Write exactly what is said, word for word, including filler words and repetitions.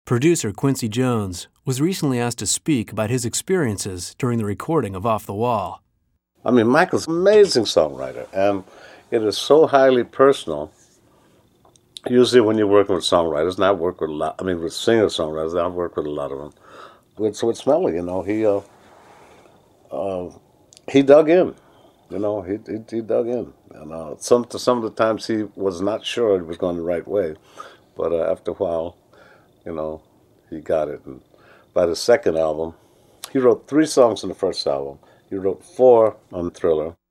Producer Quincy Jones was recently asked to speak about his experiences during the recording of Off the Wall. I mean, Michael's an amazing songwriter, and it is so highly personal. Usually when you're working with songwriters, and I work with a lot, I mean, with singer-songwriters, I work with a lot of them. With, so with Melly, you know, he, uh, uh, he dug in. You know, he, he, he dug in. And uh, some, some of the times he was not sure it was going the right way, but uh, after a while, you know, he got it. And by the second album, he wrote three songs on the first album. He wrote four on Thriller.